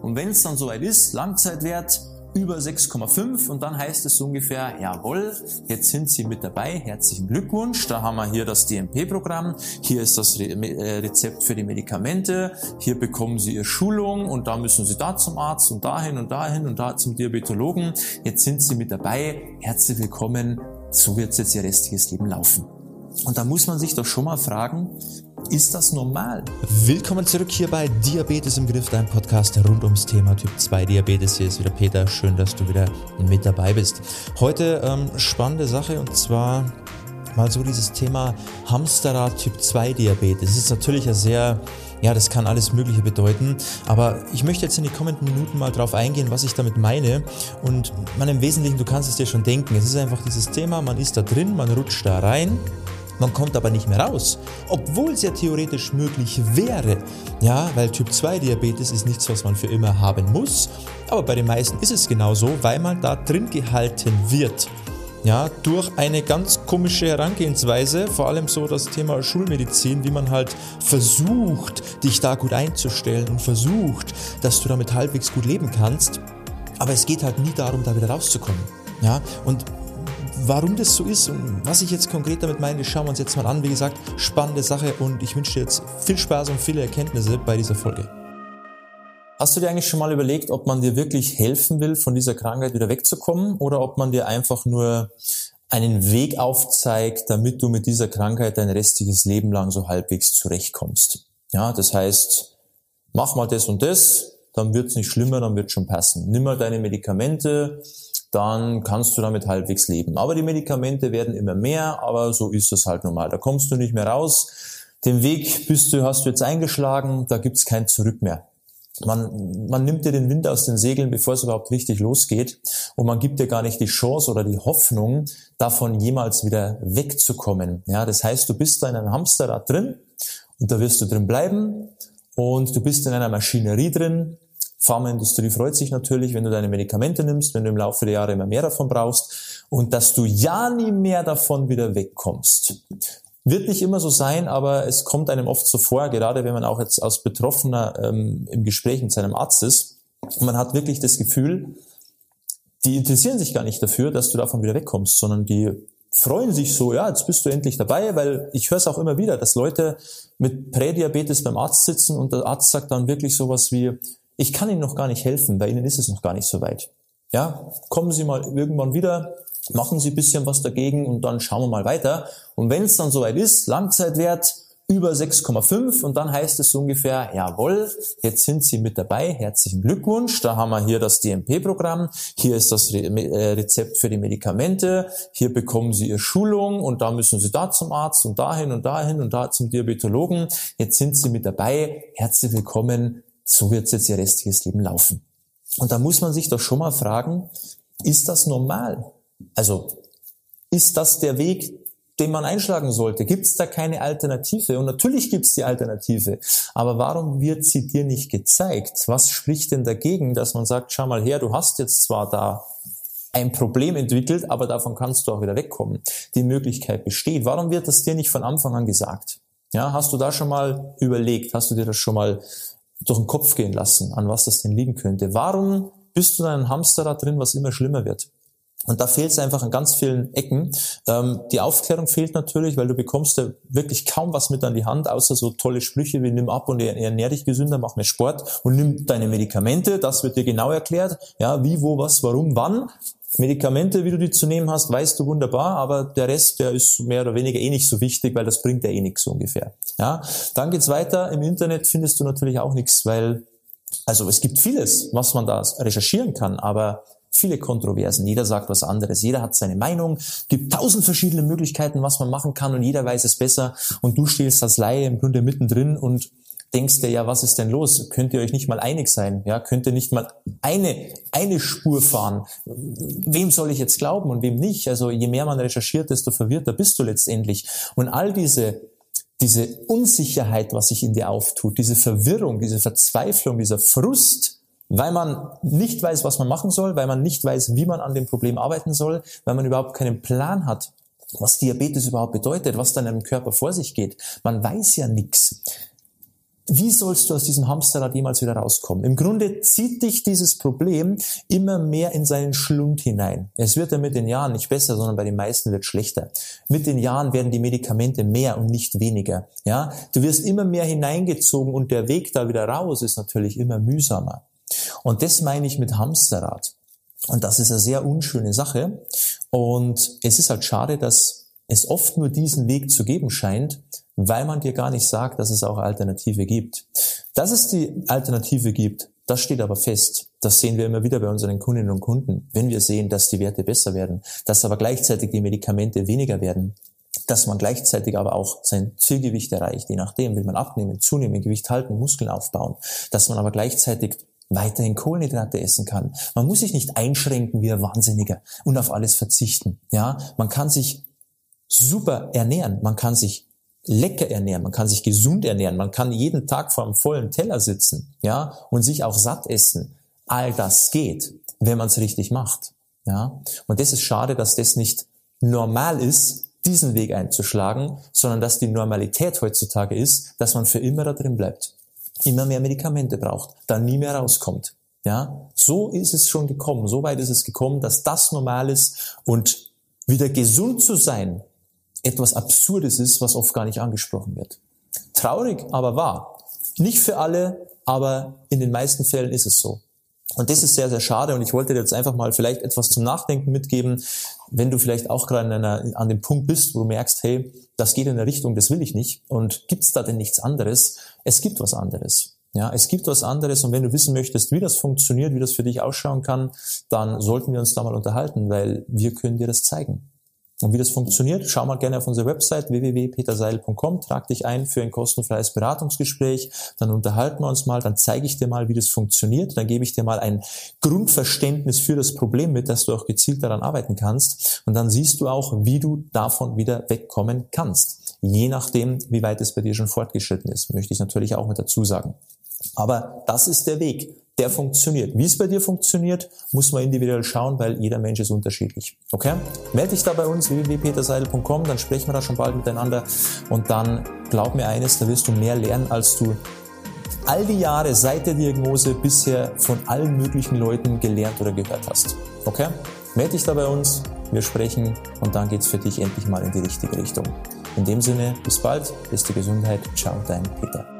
Und wenn es dann soweit ist, Langzeitwert über 6,5 und dann heißt es so ungefähr, jawohl, jetzt sind Sie mit dabei, herzlichen Glückwunsch, da haben wir hier das DMP-Programm, hier ist das Rezept für die Medikamente, hier bekommen Sie Ihre Schulung und da müssen Sie da zum Arzt und dahin und dahin und da zum Diabetologen, jetzt sind Sie mit dabei, herzlich willkommen, so wird jetzt Ihr restliches Leben laufen. Und da muss man sich doch schon mal fragen, ist das normal? Willkommen zurück hier bei Diabetes im Griff, dein Podcast rund ums Thema Typ 2 Diabetes. Hier ist wieder Peter, schön, dass du wieder mit dabei bist. Heute spannende Sache und zwar mal so dieses Thema Hamsterrad Typ 2 Diabetes. Das ist natürlich das kann alles Mögliche bedeuten, aber ich möchte jetzt in die kommenden Minuten mal drauf eingehen, was ich damit meine und im Wesentlichen, du kannst es dir schon denken, es ist einfach dieses Thema, man ist da drin, man rutscht da rein. Man kommt aber nicht mehr raus, obwohl es ja theoretisch möglich wäre. Ja, weil Typ 2 Diabetes ist nichts, was man für immer haben muss. Aber bei den meisten ist es genauso, weil man da drin gehalten wird. Ja, durch eine ganz komische Herangehensweise, vor allem so das Thema Schulmedizin, wie man halt versucht, dich da gut einzustellen und versucht, dass du damit halbwegs gut leben kannst. Aber es geht halt nie darum, da wieder rauszukommen. Ja, und warum das so ist und was ich jetzt konkret damit meine, schauen wir uns jetzt mal an. Wie gesagt, spannende Sache und ich wünsche dir jetzt viel Spaß und viele Erkenntnisse bei dieser Folge. Hast du dir eigentlich schon mal überlegt, ob man dir wirklich helfen will, von dieser Krankheit wieder wegzukommen oder ob man dir einfach nur einen Weg aufzeigt, damit du mit dieser Krankheit dein restliches Leben lang so halbwegs zurechtkommst? Ja, das heißt, mach mal das und das, dann wird's nicht schlimmer, dann wird's schon passen. Nimm mal deine Medikamente, dann kannst du damit halbwegs leben. Aber die Medikamente werden immer mehr, aber so ist es halt normal. Da kommst du nicht mehr raus. Den Weg hast du jetzt eingeschlagen, da gibt's kein Zurück mehr. Man nimmt dir den Wind aus den Segeln, bevor es überhaupt richtig losgeht. Und man gibt dir gar nicht die Chance oder die Hoffnung, davon jemals wieder wegzukommen. Ja, das heißt, du bist da in einem Hamsterrad drin und da wirst du drin bleiben und du bist in einer Maschinerie drin. Pharmaindustrie freut sich natürlich, wenn du deine Medikamente nimmst, wenn du im Laufe der Jahre immer mehr davon brauchst und dass du ja nie mehr davon wieder wegkommst. Wird nicht immer so sein, aber es kommt einem oft so vor, gerade wenn man auch jetzt als Betroffener im Gespräch mit seinem Arzt ist und man hat wirklich das Gefühl, die interessieren sich gar nicht dafür, dass du davon wieder wegkommst, sondern die freuen sich so, ja, jetzt bist du endlich dabei, weil ich höre es auch immer wieder, dass Leute mit Prädiabetes beim Arzt sitzen und der Arzt sagt dann wirklich sowas wie, ich kann Ihnen noch gar nicht helfen, bei Ihnen ist es noch gar nicht so weit. Ja, kommen Sie mal irgendwann wieder, machen Sie ein bisschen was dagegen und dann schauen wir mal weiter. Und wenn es dann soweit ist, Langzeitwert über 6,5 und dann heißt es so ungefähr, jawohl, jetzt sind Sie mit dabei, herzlichen Glückwunsch, da haben wir hier das DMP-Programm, hier ist das Rezept für die Medikamente, hier bekommen Sie Ihre Schulung und da müssen Sie da zum Arzt und dahin und dahin und da zum Diabetologen, jetzt sind Sie mit dabei, herzlich willkommen, so wird jetzt Ihr restliches Leben laufen. Und da muss man sich doch schon mal fragen, ist das normal? Also, ist das der Weg, den man einschlagen sollte? Gibt es da keine Alternative? Und natürlich gibt es die Alternative. Aber warum wird sie dir nicht gezeigt? Was spricht denn dagegen, dass man sagt, schau mal her, du hast jetzt zwar da ein Problem entwickelt, aber davon kannst du auch wieder wegkommen. Die Möglichkeit besteht. Warum wird das dir nicht von Anfang an gesagt? Ja, hast du da schon mal überlegt? Hast du dir das schon mal durch den Kopf gehen lassen, an was das denn liegen könnte? Warum bist du in einem Hamsterrad drin, was immer schlimmer wird? Und da fehlt es einfach an ganz vielen Ecken. Die Aufklärung fehlt natürlich, weil du bekommst ja wirklich kaum was mit an die Hand, außer so tolle Sprüche wie nimm ab und ernähr dich gesünder, mach mehr Sport und nimm deine Medikamente. Das wird dir genau erklärt. Ja, wie, wo, was, warum, wann. Medikamente, wie du die zu nehmen hast, weißt du wunderbar, aber der Rest, der ist mehr oder weniger eh nicht so wichtig, weil das bringt ja eh nichts so ungefähr. Ja, dann geht's weiter. Im Internet findest du natürlich auch nichts, weil, also es gibt vieles, was man da recherchieren kann, aber viele Kontroversen. Jeder sagt was anderes. Jeder hat seine Meinung. Gibt 1000 verschiedene Möglichkeiten, was man machen kann und jeder weiß es besser. Und du stehst als Laie im Grunde mittendrin und denkst dir, ja, was ist denn los? Könnt ihr euch nicht mal einig sein? Ja, könnt ihr nicht mal eine Spur fahren? Wem soll ich jetzt glauben und wem nicht? Also je mehr man recherchiert, desto verwirrter bist du letztendlich. Und all diese Unsicherheit, was sich in dir auftut, diese Verwirrung, diese Verzweiflung, dieser Frust, weil man nicht weiß, was man machen soll, weil man nicht weiß, wie man an dem Problem arbeiten soll, weil man überhaupt keinen Plan hat, was Diabetes überhaupt bedeutet, was da in einem Körper vor sich geht. Man weiß ja nichts. wie sollst du aus diesem Hamsterrad jemals wieder rauskommen? Im Grunde zieht dich dieses Problem immer mehr in seinen Schlund hinein. Es wird ja mit den Jahren nicht besser, sondern bei den meisten wird es schlechter. Mit den Jahren werden die Medikamente mehr und nicht weniger. Ja, du wirst immer mehr hineingezogen und der Weg da wieder raus ist natürlich immer mühsamer. Und das meine ich mit Hamsterrad. Und das ist eine sehr unschöne Sache. Und es ist halt schade, dass es oft nur diesen Weg zu geben scheint, weil man dir gar nicht sagt, dass es auch Alternative gibt. Dass es die Alternative gibt, das steht aber fest. Das sehen wir immer wieder bei unseren Kundinnen und Kunden. Wenn wir sehen, dass die Werte besser werden, dass aber gleichzeitig die Medikamente weniger werden, dass man gleichzeitig aber auch sein Zielgewicht erreicht, je nachdem, will man abnehmen, zunehmen, Gewicht halten, Muskeln aufbauen, dass man aber gleichzeitig weiterhin Kohlenhydrate essen kann. Man muss sich nicht einschränken wie ein Wahnsinniger und auf alles verzichten. Ja, man kann sich super ernähren, man kann sich lecker ernähren, man kann sich gesund ernähren, man kann jeden Tag vor einem vollen Teller sitzen, ja, und sich auch satt essen. All das geht, wenn man es richtig macht, ja. Und das ist schade, dass das nicht normal ist, diesen Weg einzuschlagen, sondern dass die Normalität heutzutage ist, dass man für immer da drin bleibt, immer mehr Medikamente braucht, dann nie mehr rauskommt, ja. So ist es schon gekommen, so weit ist es gekommen, dass das normal ist und wieder gesund zu sein etwas Absurdes ist, was oft gar nicht angesprochen wird. Traurig, aber wahr. Nicht für alle, aber in den meisten Fällen ist es so. Und das ist sehr, sehr schade und ich wollte dir jetzt einfach mal vielleicht etwas zum Nachdenken mitgeben, wenn du vielleicht auch gerade an dem Punkt bist, wo du merkst, hey, das geht in eine Richtung, das will ich nicht und gibt's da denn nichts anderes? Es gibt was anderes. Ja, es gibt was anderes und wenn du wissen möchtest, wie das funktioniert, wie das für dich ausschauen kann, dann sollten wir uns da mal unterhalten, weil wir können dir das zeigen. Und wie das funktioniert, schau mal gerne auf unsere Website www.peterseidel.com, trag dich ein für ein kostenfreies Beratungsgespräch, dann unterhalten wir uns mal, dann zeige ich dir mal, wie das funktioniert, dann gebe ich dir mal ein Grundverständnis für das Problem mit, dass du auch gezielt daran arbeiten kannst und dann siehst du auch, wie du davon wieder wegkommen kannst. Je nachdem, wie weit es bei dir schon fortgeschritten ist, möchte ich natürlich auch mit dazu sagen. Aber das ist der Weg. Der funktioniert. Wie es bei dir funktioniert, muss man individuell schauen, weil jeder Mensch ist unterschiedlich. Okay? Melde dich da bei uns, www.peterseidel.com, dann sprechen wir da schon bald miteinander und dann glaub mir eines, da wirst du mehr lernen, als du all die Jahre seit der Diagnose bisher von allen möglichen Leuten gelernt oder gehört hast. Okay? Melde dich da bei uns, wir sprechen und dann geht's für dich endlich mal in die richtige Richtung. In dem Sinne, bis bald, beste Gesundheit, ciao, dein Peter.